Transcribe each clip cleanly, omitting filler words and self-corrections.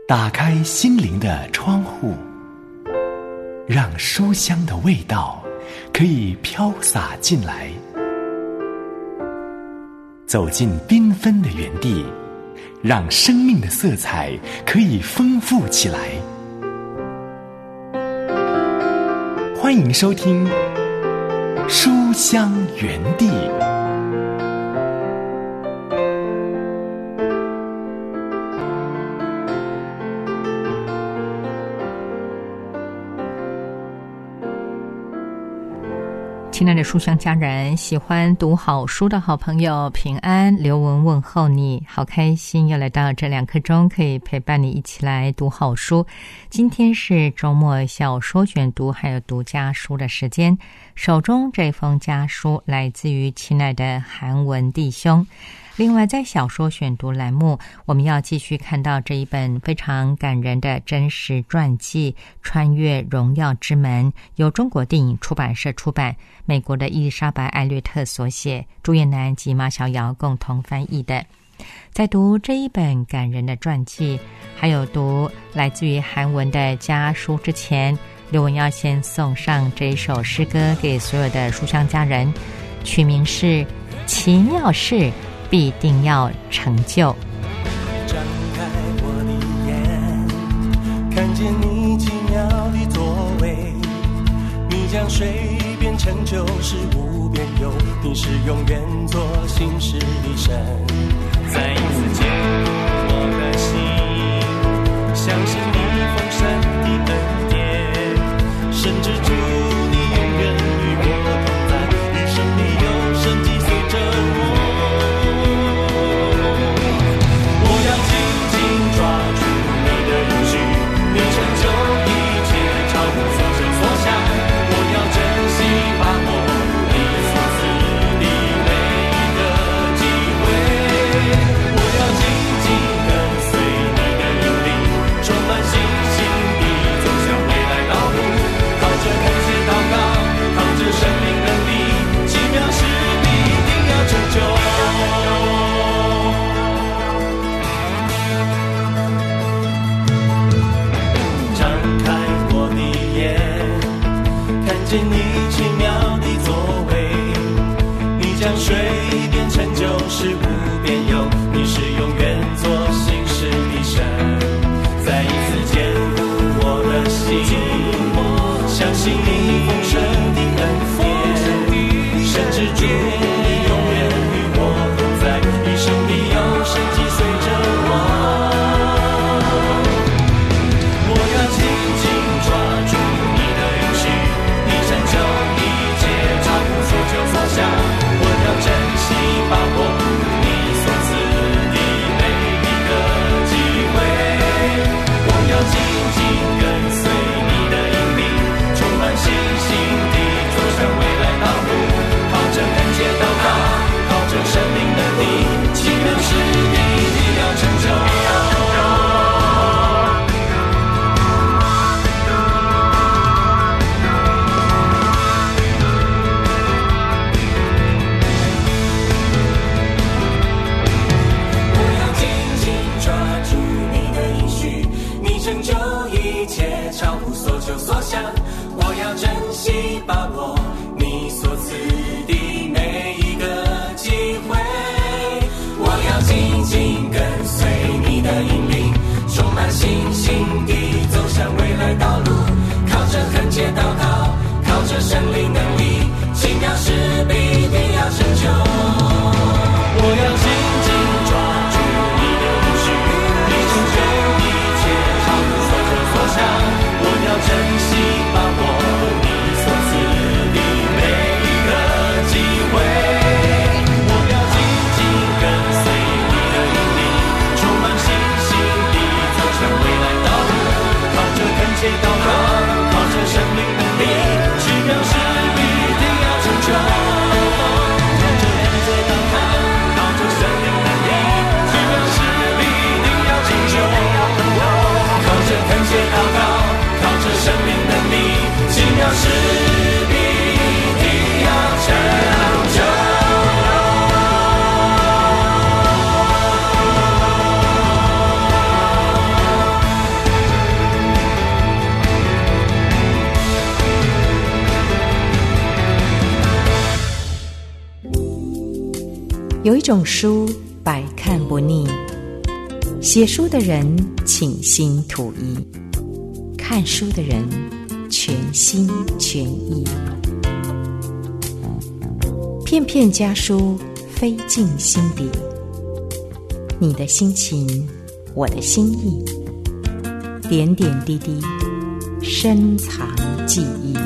打开心灵的窗户，让书香的味道可以飘洒进来。走进缤纷的园地，让生命的色彩可以丰富起来。欢迎收听书香园地。 亲爱的书香家人，喜欢读好书的好朋友平安，刘文问候你，好开心又来到这2刻钟可以陪伴你一起来读好书。今天是周末小说选读还有读家书的时间，手中这封家书来自于亲爱的韩文弟兄。另外在小说选读栏目，我们要继续看到这一本非常感人的真实传记《穿越荣耀之门》，由中国电影出版社出版，美国的伊丽莎白·艾略特所写，朱燕南及马小瑶共同翻译的。在读这一本感人的传记，还有读来自于韩文的家书之前，刘文要先送上这一首诗歌给所有的书香家人，取名是《奇妙事必定要成就》。 张开我的眼，看见你奇妙的作为，你将水变成酒，是无边有，你是永远做心事的神。再一次坚固我的心，相信你丰盛的恩典，甚至主你永远与我同在，一生里有神迹随着我。你奇妙的作为，你将水变成酒，是无边有，你是永远做心事的神。再一次坚固我的心，相信你丰盛的恩典，甚至主你永远与我同在，一生里有神迹随着我。我要紧紧抓住你的应许，成就一切超乎所求所想，我要珍惜把握你所赐的每一个机会，我要紧紧跟随你的引领，充满信心地走向未来道路，靠着恳切祷告，靠着生命能力，奇妙事必定要成就。成就一切超乎所求所想，我要珍惜把握你所赐的每一个机会，我要紧紧跟随你的引领，充满信心地走向未来道路，靠着恳切祷告，靠着圣灵能力，奇妙事必定要成就。我要紧紧抓住你的应许，你成就一切超乎所求所想，我要珍惜把握你所赐有一种书百看不腻，写书的人倾心吐意，看书的人全心全意。片片家书飞进心底，你的心情，我的心意，点点滴滴，深藏记忆。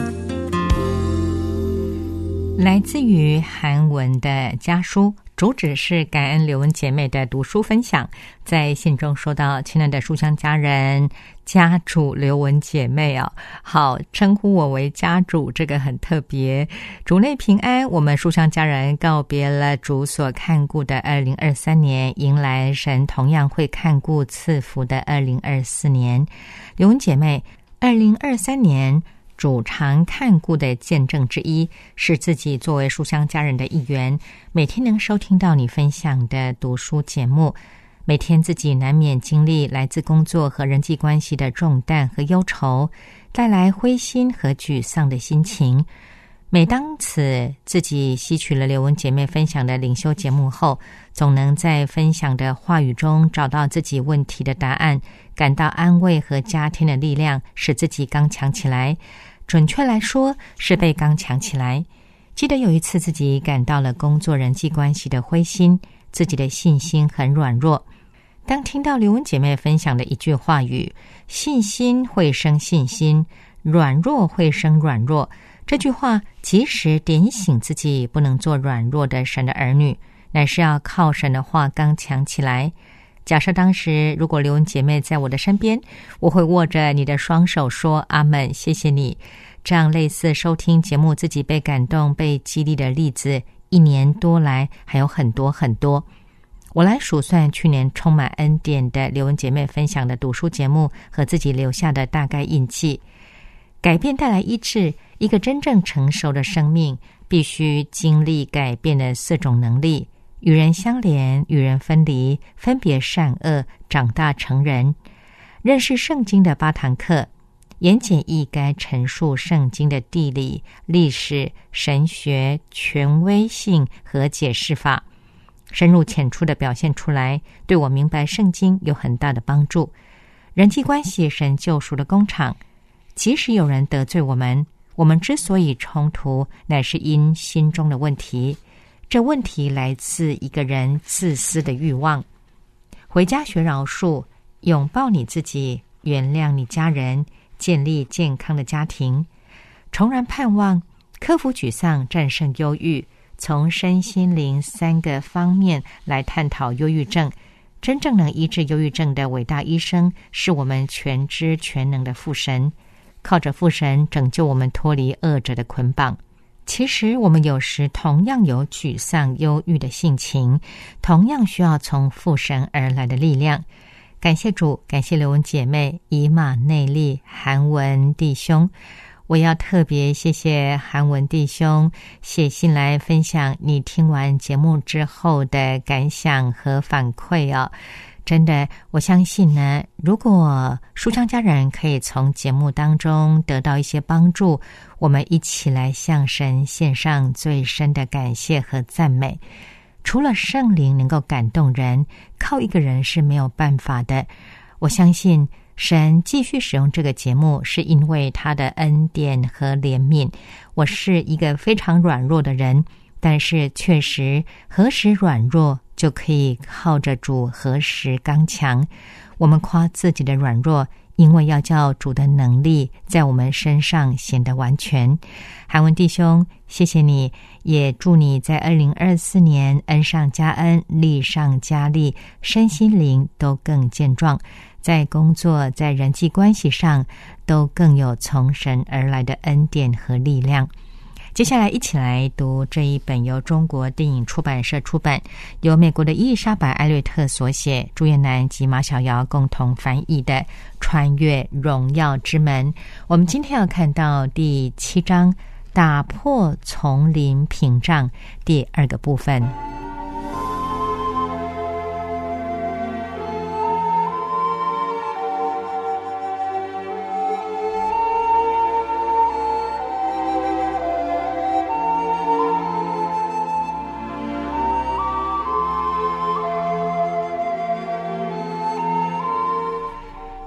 来自于韩文的家书，主旨是感恩刘文姐妹的读书分享。在信中说到，亲爱的书香家人、家主刘文姐妹啊，好，称呼我为家主，这个很特别。主内平安，我们书香家人告别了主所看顾的2023年，迎来神同样会看顾赐福的2024年。刘文姐妹，2023年主常看顾的见证之一，是自己作为书香家人的一员，每天能收听到你分享的读书节目，每天自己难免经历来自工作和人际关系的重担和忧愁，带来灰心和沮丧的心情。每当自己吸取了刘文姐妹分享的灵修节目后，总能在分享的话语中找到自己问题的答案，感到安慰和加添的力量，使自己刚强起来。准确来说，是被刚强起来。记得有一次自己感到了工作人际关系的灰心，自己的信心很软弱。当听到刘文姐妹分享的一句话语，信心会生信心，软弱会生软弱，这句话及时点醒自己不能做软弱的神的儿女，乃是要靠神的话刚强起来。假设当时如果刘文姐妹在我的身边，我会握着你的双手说阿们，谢谢你。这样类似收听节目自己被感动被激励的例子，1年多来还有很多很多。我来数算去年充满恩典的刘文姐妹分享的读书节目和自己留下的大概印记。改变带来医治，一个真正成熟的生命必须经历改变的4种能力：与人相连，与人分离，分别善恶，长大成人。认识圣经的8堂课，言简意赅陈述圣经的地理、历史、神学、权威性和解释法，深入浅出地表现出来，对我明白圣经有很大的帮助。人际关系神救赎的工厂，即使有人得罪我们，我们之所以冲突，乃是因心中的问题。这问题来自一个人自私的欲望。回家学饶恕，拥抱你自己，原谅你家人，建立健康的家庭，重燃盼望，克服沮丧，战胜忧郁。从身心灵3个方面来探讨忧郁症。真正能医治忧郁症的伟大医生，是我们全知全能的父神。靠着父神拯救我们脱离恶者的捆绑。其实我们有时同样有沮丧忧郁的性情，同样需要从父神而来的力量。感谢主，感谢刘文姐妹、以马内利、韩文弟兄。我要特别谢谢韩文弟兄写信来分享你听完节目之后的感想和反馈哦。真的，我相信呢，如果书香家人可以从节目当中得到一些帮助，我们一起来向神献上最深的感谢和赞美。除了圣灵能够感动人，靠一个人是没有办法的。我相信神继续使用这个节目，是因为他的恩典和怜悯。我是一个非常软弱的人，但是确实何时软弱就可以靠着主何时刚强。我们夸自己的软弱，因为要叫主的能力在我们身上显得完全。韩文弟兄，谢谢你，也祝你在2024年恩上加恩，利上加利，身心灵都更健壮，在工作在人际关系上都更有从神而来的恩典和力量。接下来一起来读这一本由中国电影出版社出版，由美国的伊丽莎白·艾略特所写，朱彦南及马小瑶共同翻译的《穿越荣耀之门》。我们今天要看到第7章，打破丛林屏障，第2个部分。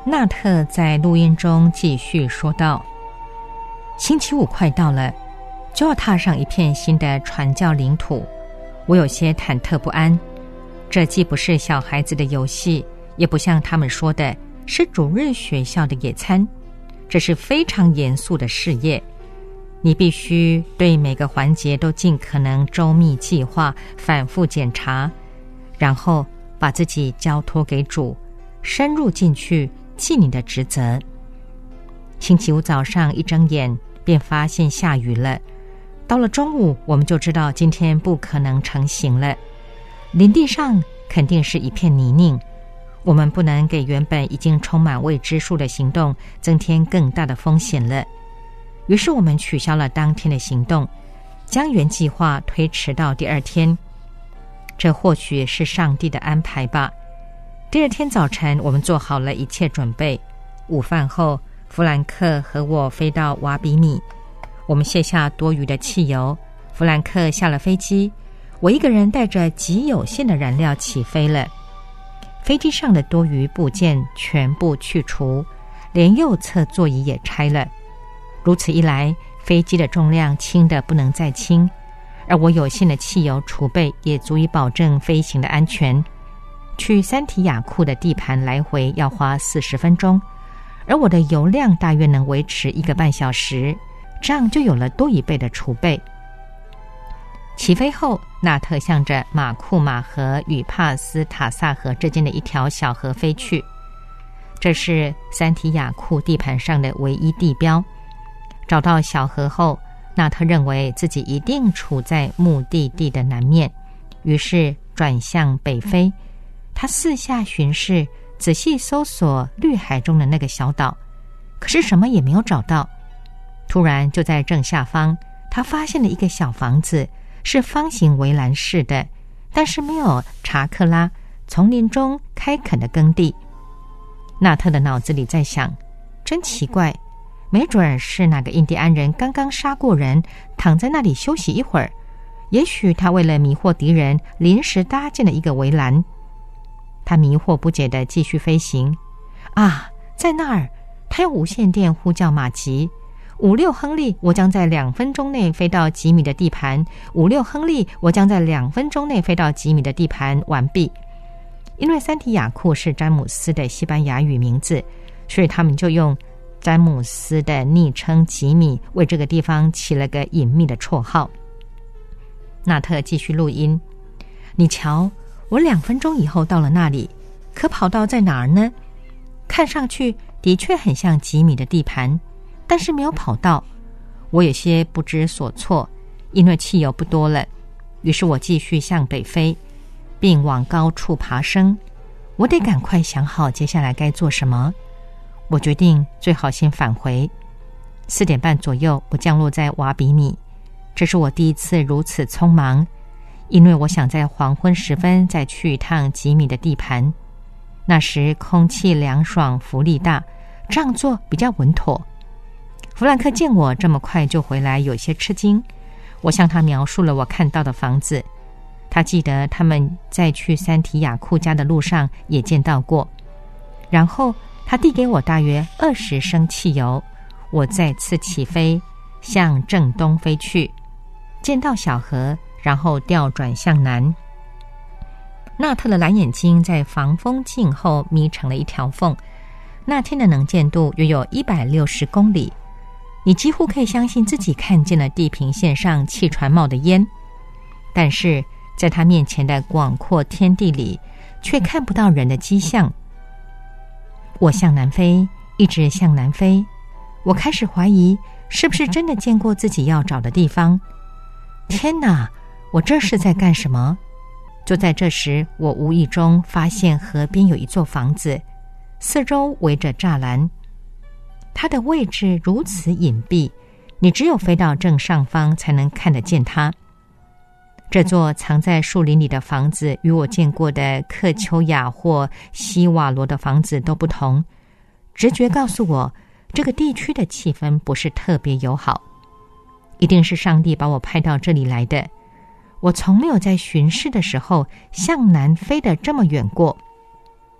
纳特在录音中继续说道：星期五快到了，就要踏上一片新的传教领土，我有些忐忑不安。这既不是小孩子的游戏，也不像他们说的是主日学校的野餐，这是非常严肃的事业。你必须对每个环节都尽可能周密计划，反复检查，然后把自己交托给主，深入进去尽你的职责。星期五早上一睁眼便发现下雨了，到了中午我们就知道今天不可能成行了。林地上肯定是一片泥泞，我们不能给原本已经充满未知数的行动增添更大的风险了。于是我们取消了当天的行动，将原计划推迟到第二天。这或许是上帝的安排吧。第二天早晨，我们做好了一切准备。午饭后，弗兰克和我飞到瓦比米，我们卸下多余的汽油。弗兰克下了飞机，我一个人带着极有限的燃料起飞了。飞机上的多余部件全部去除，连右侧座椅也拆了。如此一来，飞机的重量轻得不能再轻，而我有限的汽油储备也足以保证飞行的安全。去三提亚库的地盘来回要花40分钟，而我的油量大约能维持1个半小时，这样就有了多1倍的储备。起飞后，纳特向着马库马河与帕斯塔萨河之间的一条小河飞去，这是三提亚库地盘上的唯一地标。找到小河后，纳特认为自己一定处在目的地的南面，于是转向北飞。他四下巡视，仔细搜索绿海中的那个小岛，可是什么也没有找到。突然就在正下方，他发现了一个小房子，是方形围栏式的，但是没有查克拉，丛林中开垦的耕地。纳特的脑子里在想，真奇怪，没准是哪个印第安人刚刚杀过人，躺在那里休息一会儿，也许他为了迷惑敌人临时搭建了一个围栏。他迷惑不解地继续飞行。啊，在那儿！他用无线电呼叫马吉：56亨利，我将在2分钟内飞到几米的地盘。56亨利，我将在2分钟内飞到几米的地盘。完毕。因为三提亚库是詹姆斯的西班牙语名字，所以他们就用詹姆斯的昵称吉米为这个地方起了个隐秘的绰号。纳特继续录音：你瞧，我2分钟以后到了那里，可跑道在哪儿呢？看上去的确很像吉米的地盘，但是没有跑道。我有些不知所措，因为汽油不多了。于是我继续向北飞，并往高处爬升。我得赶快想好接下来该做什么。我决定最好先返回。4点半左右，我降落在瓦比米。这是我第一次如此匆忙，因为我想在黄昏时分再去一趟吉米的地盘。那时空气凉爽，浮力大，这样做比较稳妥。弗兰克见我这么快就回来，有些吃惊。我向他描述了我看到的房子，他记得他们在去三提亚库家的路上也见到过。然后他递给我大约20升汽油，我再次起飞，向正东飞去，见到小河，然后调转向南。纳特的蓝眼睛在防风镜后眯成了一条缝。那天的能见度约有160公里，你几乎可以相信自己看见了地平线上汽船冒的烟，但是在他面前的广阔天地里却看不到人的迹象。我向南飞，一直向南飞，我开始怀疑是不是真的见过自己要找的地方。天哪，我这是在干什么？就在这时，我无意中发现河边有一座房子，四周围着栅栏。它的位置如此隐蔽，你只有飞到正上方才能看得见它。这座藏在树林里的房子与我见过的克丘亚或西瓦罗的房子都不同。直觉告诉我，这个地区的气氛不是特别友好。一定是上帝把我派到这里来的。我从没有在巡视的时候向南飞得这么远过。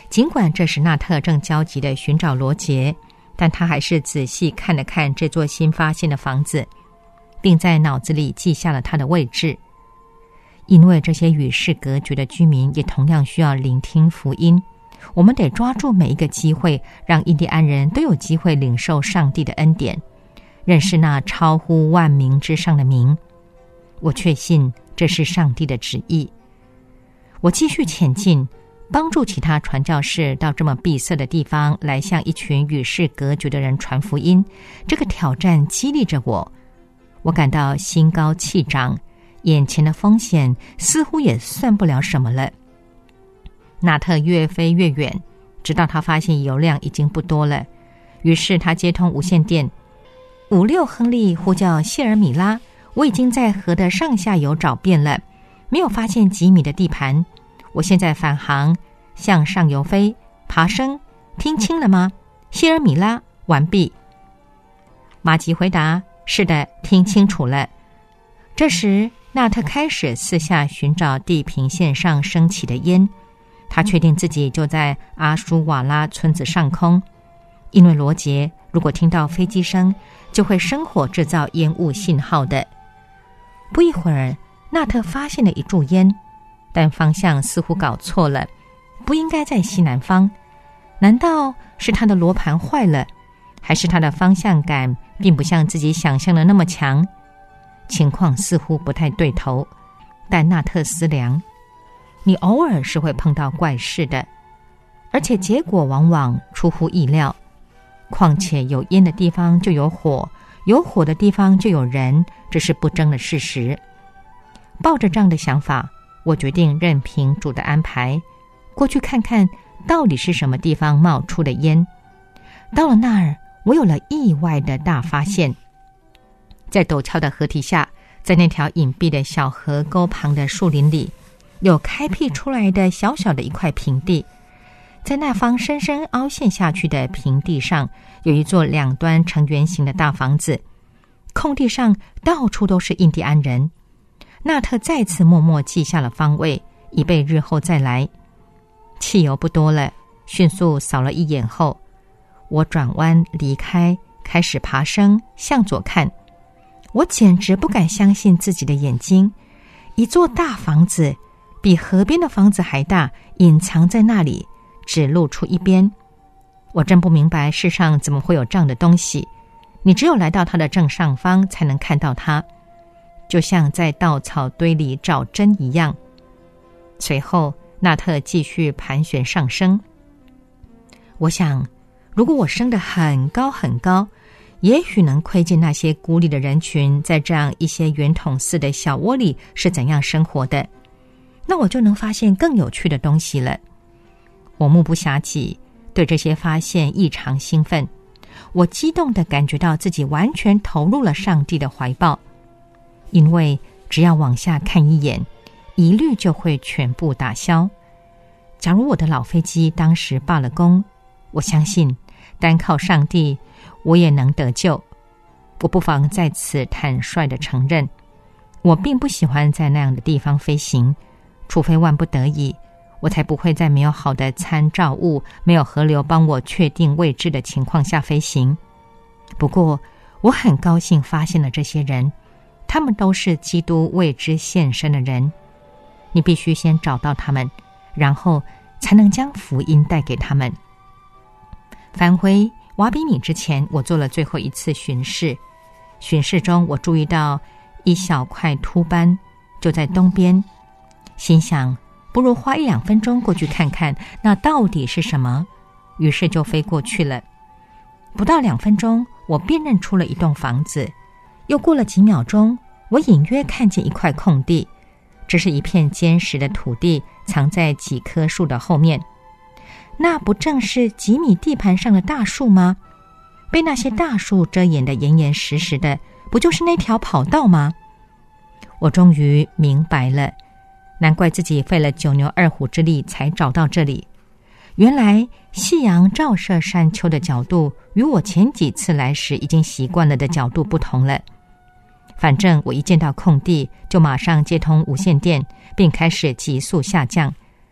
尽管这时纳特正焦急地寻找罗杰，但他还是仔细看了看这座新发现的房子，并在脑子里记下了它的位置。因为这些与世隔绝的居民也同样需要聆听福音，我们得抓住每一个机会，让印第安人都有机会领受上帝的恩典，认识那超乎万名之上的名。我确信这是上帝的旨意。我继续前进，帮助其他传教士到这么闭塞的地方来向一群与世隔绝的人传福音。这个挑战激励着我，我感到心高气长，眼前的风险似乎也算不了什么了。纳特越飞越远，直到他发现油量已经不多了，于是他接通无线电。56亨利呼叫谢尔米拉，我已经在河的上下游找遍了，没有发现几米的地盘。我现在返航，向上游飞，爬升，听清了吗？谢尔米拉，完毕。马吉回答：是的，听清楚了。这时纳特开始四下寻找地平线上升起的烟，他确定自己就在阿舒瓦拉村子上空，因为罗杰如果听到飞机声，就会生火制造烟雾信号的。不一会儿，纳特发现了一柱烟，但方向似乎搞错了，不应该在西南方。难道是他的罗盘坏了，还是他的方向感并不像自己想象的那么强？情况似乎不太对头，但纳特思量，你偶尔是会碰到怪事的，而且结果往往出乎意料。况且有烟的地方就有火，有火的地方就有人，这是不争的事实。抱着这样的想法，我决定任凭主的安排，过去看看到底是什么地方冒出的烟。到了那儿，我有了意外的大发现。在陡峭的河堤下，在那条隐蔽的小河沟旁的树林里，有开辟出来的小小的一块平地。在那方深深凹陷下去的平地上，有一座两端呈圆形的大房子，空地上到处都是印第安人。纳特再次默默记下了方位，以备日后再来。汽油不多了，迅速扫了一眼后，我转弯离开，开始爬升，向左看。我简直不敢相信自己的眼睛，一座大房子，比河边的房子还大，隐藏在那里，只露出一边。我真不明白世上怎么会有这样的东西，你只有来到它的正上方才能看到它，就像在稻草堆里找针一样。随后纳特继续盘旋上升。我想，如果我升得很高很高，也许能窥见那些孤立的人群在这样一些圆筒似的小窝里是怎样生活的，那我就能发现更有趣的东西了。我目不暇接，对这些发现异常兴奋。我激动地感觉到自己完全投入了上帝的怀抱，因为只要往下看一眼，疑虑就会全部打消。假如我的老飞机当时罢了工，我相信单靠上帝我也能得救。我不妨在此坦率地承认，我并不喜欢在那样的地方飞行，除非万不得已，我才不会在没有好的参照物，没有河流帮我确定位置的情况下飞行。不过我很高兴发现了这些人，他们都是基督为之献身的人。你必须先找到他们，然后才能将福音带给他们。返回瓦比米之前，我做了最后一次巡视。巡视中，我注意到一小块秃斑就在东边，心想不如花1-2分钟过去看看那到底是什么，于是就飞过去了。不到2分钟，我辨认出了一栋房子。又过了几秒钟，我隐约看见一块空地，这是一片坚实的土地，藏在几棵树的后面。那不正是几米地盘上的大树吗？被那些大树遮掩得严严实实的，不就是那条跑道吗？我终于明白了，难怪自己费了9牛2虎之力才找到这里。原来夕阳照射山丘的角度与我前几次来时已经习惯了的角度不同了。反正我一见到空地就马上接通无线电，并开始急速下降。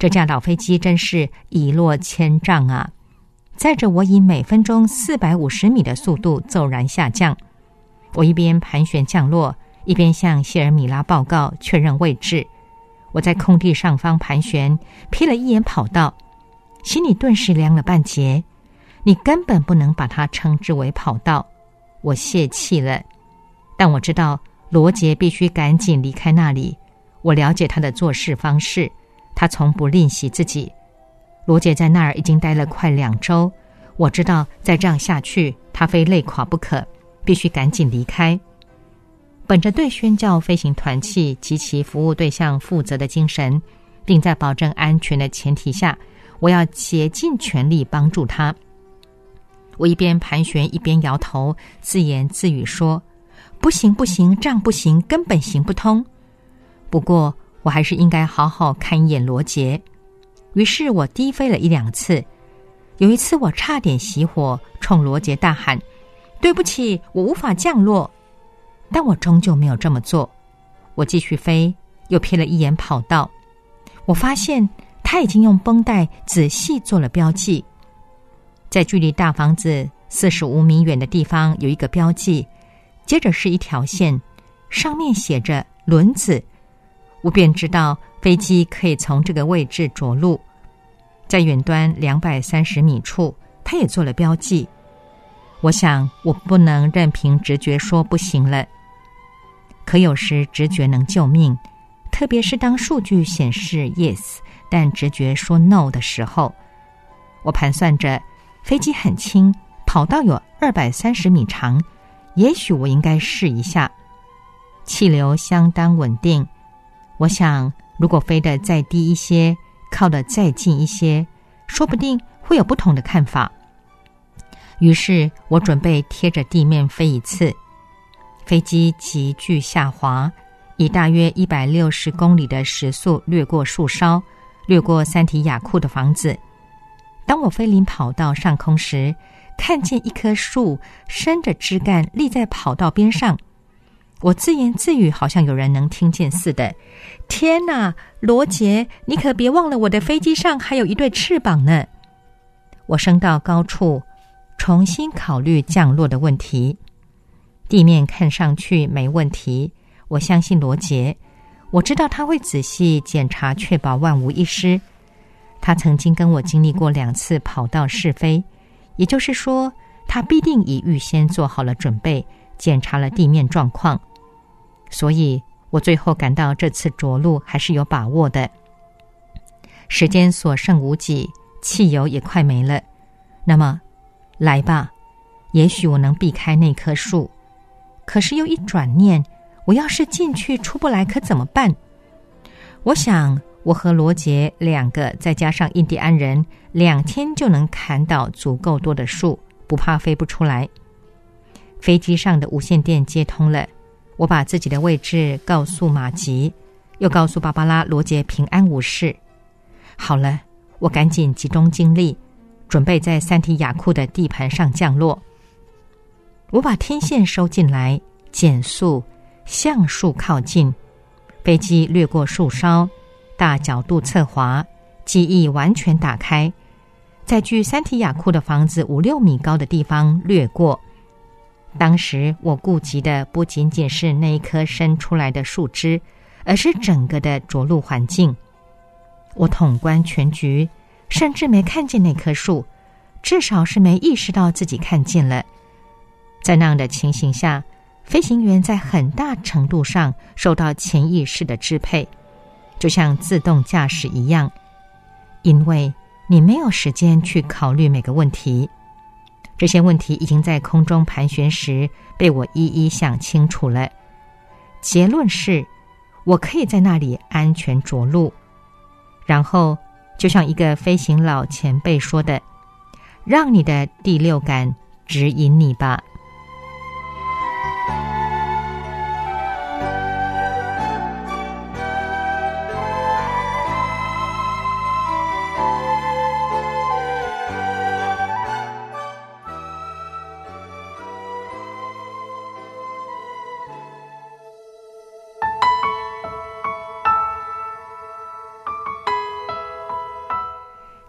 这架老飞机真是一落千丈啊！载着我以每分钟450米的速度骤然下降。我一边盘旋降落，一边向谢尔米拉报告确认位置。我在空地上方盘旋，瞥了一眼跑道，心里顿时凉了半截。你根本不能把它称之为跑道。我泄气了，但我知道罗杰必须赶紧离开那里。我了解他的做事方式，他从不吝惜自己。罗杰在那儿已经待了快2周，我知道再这样下去他非累垮不可，必须赶紧离开。本着对宣教飞行团契及其服务对象负责的精神，并在保证安全的前提下，我要竭尽全力帮助他。我一边盘旋一边摇头，自言自语说：不行不行，这样不行，根本行不通。不过我还是应该好好看一眼罗杰。于是我低飞了1-2次，有一次我差点熄火，冲罗杰大喊：对不起，我无法降落。但我终究没有这么做。我继续飞，又瞥了一眼跑道，我发现他已经用绷带仔细做了标记。在距离大房子45米远的地方有一个标记，接着是一条线，上面写着轮子。我便知道飞机可以从这个位置着陆。在远端230米处，他也做了标记。我想我不能任凭直觉说不行了。可有时直觉能救命，特别是当数据显示 yes， 但直觉说 no 的时候。我盘算着飞机很轻，跑道有230米长，也许我应该试一下。气流相当稳定，我想如果飞得再低一些，靠得再近一些，说不定会有不同的看法。于是我准备贴着地面飞一次。飞机急剧下滑，以大约160公里的时速掠过树梢，掠过三提雅库的房子。当我飞临跑道上空时，看见一棵树伸着枝干立在跑道边上。我自言自语，好像有人能听见似的：天哪，罗杰，你可别忘了我的飞机上还有一对翅膀呢。我升到高处，重新考虑降落的问题。地面看上去没问题，我相信罗杰，我知道他会仔细检查，确保万无一失。他曾经跟我经历过2次跑道试飞，也就是说，他必定已预先做好了准备，检查了地面状况。所以我最后感到这次着陆还是有把握的。时间所剩无几，汽油也快没了。那么，来吧，也许我能避开那棵树。可是又一转念，我要是进去出不来可怎么办？我想我和罗杰2个再加上印第安人2天就能砍倒足够多的树，不怕飞不出来。飞机上的无线电接通了，我把自己的位置告诉马吉，又告诉芭芭拉罗杰平安无事。好了，我赶紧集中精力，准备在三提雅库的地盘上降落。我把天线收进来，减速，向树靠近。飞机掠过树梢，大角度侧滑，机翼完全打开，在距三提雅库的房子5-6米高的地方掠过。当时我顾及的不仅仅是那一棵伸出来的树枝，而是整个的着陆环境。我统观全局，甚至没看见那棵树，至少是没意识到自己看见了。在那样的情形下，飞行员在很大程度上受到潜意识的支配，就像自动驾驶一样，因为你没有时间去考虑每个问题。这些问题已经在空中盘旋时被我一一想清楚了。结论是，我可以在那里安全着陆。然后，就像一个飞行老前辈说的，让你的第六感指引你吧。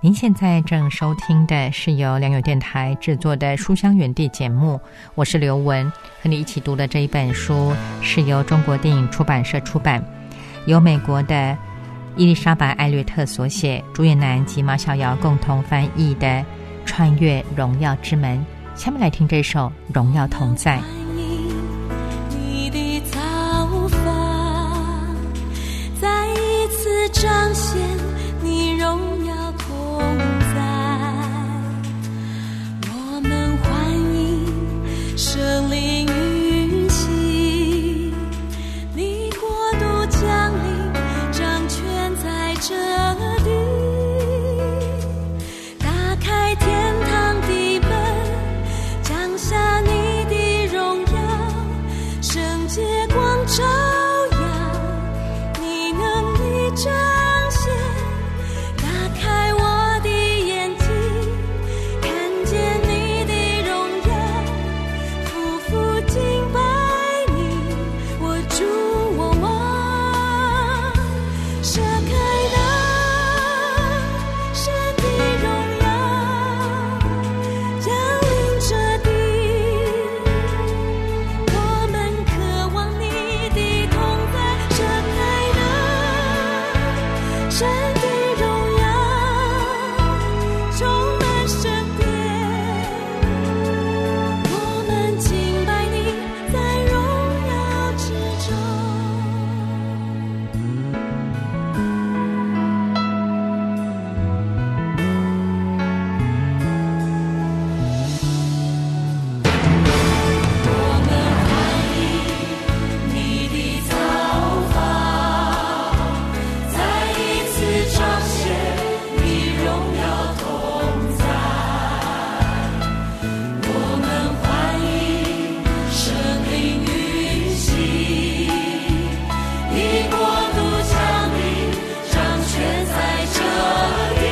您现在正收听的是由良友电台制作的书香园地节目，我是刘文，和你一起读的这一本书是由中国电影出版社出版，由美国的伊丽莎白·艾略特所写，朱月南及马小瑶共同翻译的《穿越荣耀之门》。下面来听这首《荣耀同在》。 你的造化再一次彰显你荣耀同在，我们欢迎圣灵运行，你国度降临，掌权在这地，打开天堂的门，降下你的荣耀，圣洁光照耀，你能力彰显，打开我的眼睛，看见你的荣耀，夫妇敬拜你，我主我王，射开那神的荣耀，降临这地，我们渴望你的同在，射开那神的荣耀，充满圣殿，我们敬拜你，在荣耀之中。我们欢迎你的造化，再一次彰显你荣耀同在，我们欢迎圣灵运行，你国度降临，掌权在这地，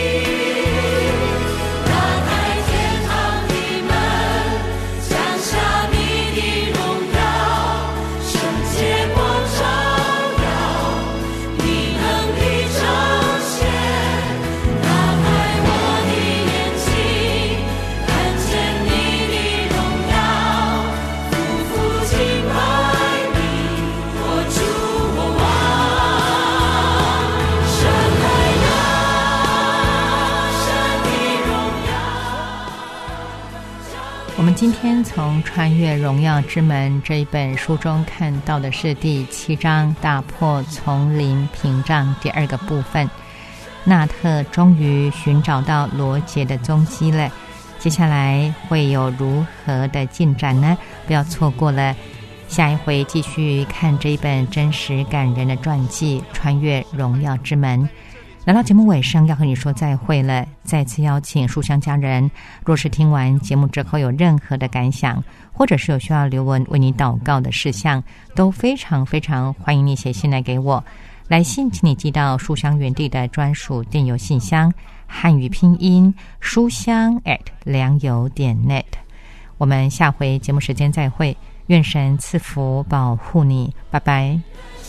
打开天堂的门，降下你的荣耀，圣洁光照耀，你能力彰显，打开我的眼睛，看见你的荣耀，夫妇敬拜你，我主我王，射开那神的荣耀。 我们今天从《穿越荣耀之门》这一本书中看到的是第7章打破丛林屏障第2个部分。纳特终于寻找到罗杰的踪迹了，接下来会有如何的进展呢？不要错过了下一回继续看这一本真实感人的传记《穿越荣耀之门》。来到节目尾声，要和你说再会了。再次邀请书香家人，若是听完节目之后有任何的感想，或者是有需要刘文为你祷告的事项，都非常非常欢迎你写信来给我。来信请你寄到书香园地的专属电邮信箱，汉语拼音书香@良友.net。我们下回节目时间再会，愿神赐福保护你，拜拜。